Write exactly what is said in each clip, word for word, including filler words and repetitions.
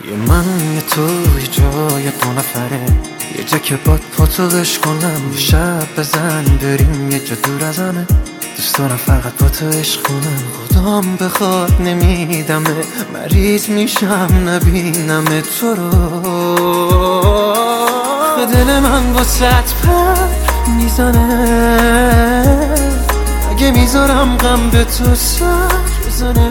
یه من یه تو یه جای دو نفره، یه جا که باد پاتو عشق کنم. شب بزن بریم یه جا دور از همه، دوست دارم فقط با تو عشق کنم. خدام بخواد نمیدمه، مریض میشم نبینم تو رو. دل من واسط پر میزنه، اگه میذارم غم به تو سر بزنه.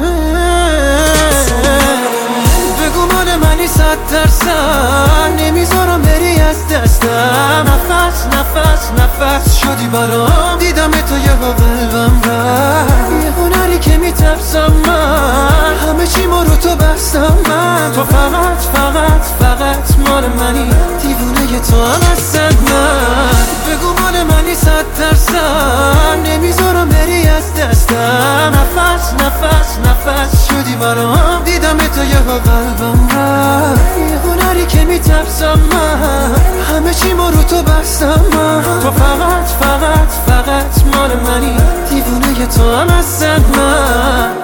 بگو مال منی صد درصد، نمیذارم بری از دستم. نفس نفس نفس شدی برام، دیدم تو یه با قلبم رفت. یه هنری که میترسم من، همه چی ما رو تو بستم من. تو فقط فقط فقط مال منی، دیوونه تو هم هستن من. بگو مال منی صد درصد، نمیذارم بری از دستم. نفس نفس نفس شدی برام، دیدم تو یه با قلبم رفت. یه هنری که میترسم من، همه چی ما رو تو بستم من. تو فقط فقط فقط مال منی، دیوونه تو هم هستن من.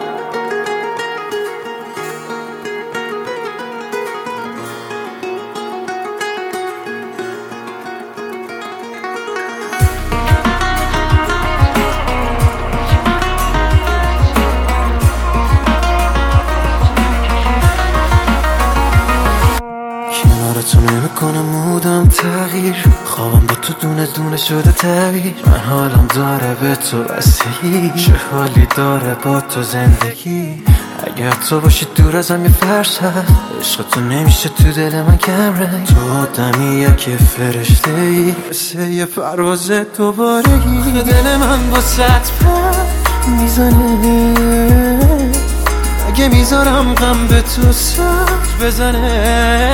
تو نمیکنم مودم تغییر، خوابم با تو دونه دونه شده تعبیر. من حالم داره به تو بستگی، چه حالی داره با تو زندگی. اگر تو باشی دور ازم یه فرصت، عشق تو نمیشه تو دل من کم رنگ. تو آدمیه که فرشته ای، مثل یه پرواز دوبارگی. دل من با صد پر میزنه، اگه میذارم غم به تو سر بزنه.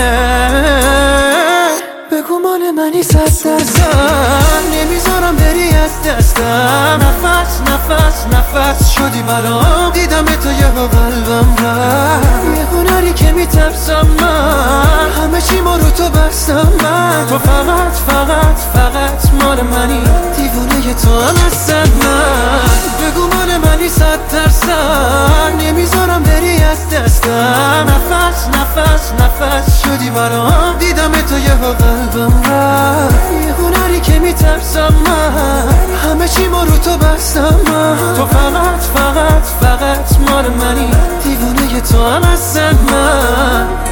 بگو مال منی صد درصد، نمیذارم بری از دستم. نفس نفس نفس شدی برام، دیدم تو یه با قلبم رفت. یه هنری که میترسم من، همه چی ما رو تو بستم من. تو فقط فقط فقط مال منی، دیوونه تو هم هستن من. بگو مال منی صد درصد، نمیذارم بری از دستم. نفس نفس نفس شدی برام، دیدم تو یه با قلبم رفت. یه هنری که میترسم من، همه چی ما رو تو بستم من. تو فقط فقط فقط مال منی، دیوونه تو هم هستن من.